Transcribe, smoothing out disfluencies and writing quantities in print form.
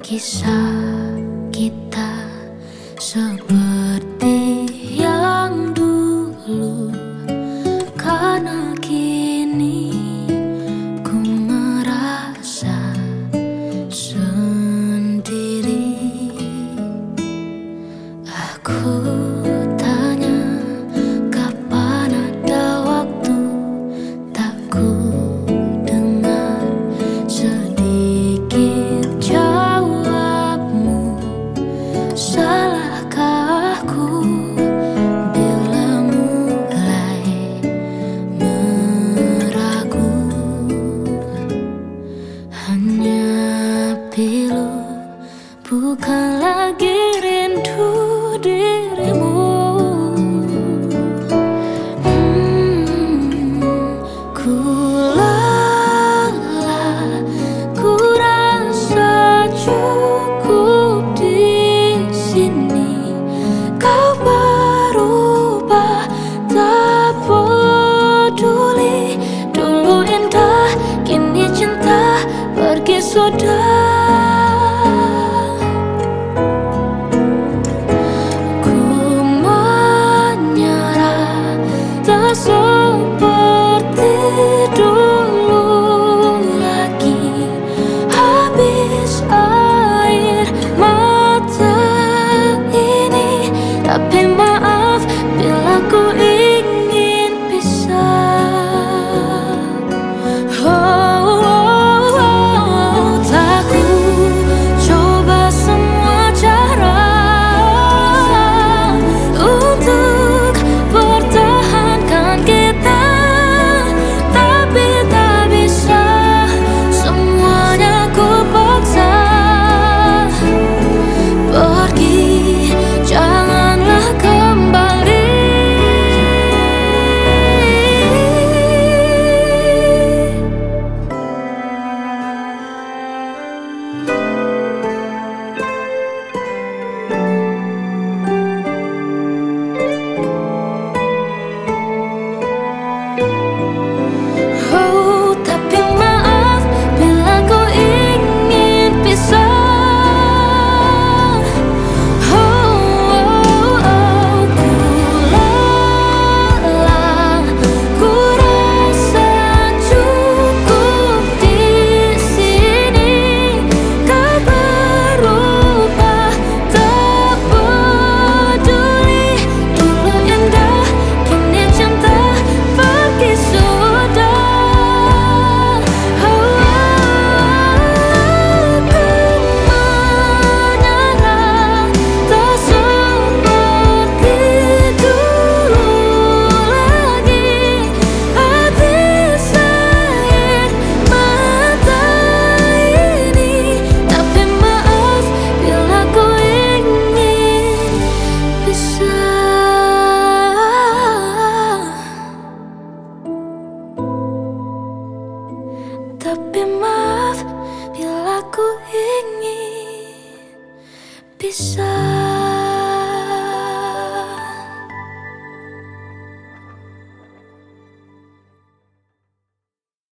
Kisah kita seperti yang dulu, karena kini ku merasa sendiri. Aku tanya kapan ada waktu, tak ku dengar sedikit jawabmu. Salahkah aku bila mulai meragu? Hanya pilu, bukan lagi rindu dirimu. Ku lelah, ku rasa cukup di sini. Kau berubah, tak peduli. Dulu indah, kini cinta pergi sudah. Tak seperti dulu lagi, habis air mata ini. Tapi maaf bila ku ingin pisah. Tak ku coba semua cara untuk pertahankan kita, tapi tak bisa. Semuanya ku paksa. Pergi, janganlah kembali. Tapi maaf bila ku ingin pisah. Ku lelah, ku rasa cukup di sini. Kau berubah, tak peduli. Dulu indah, kini cinta pergi sudah. Tapi maaf bila ku ingin pisah.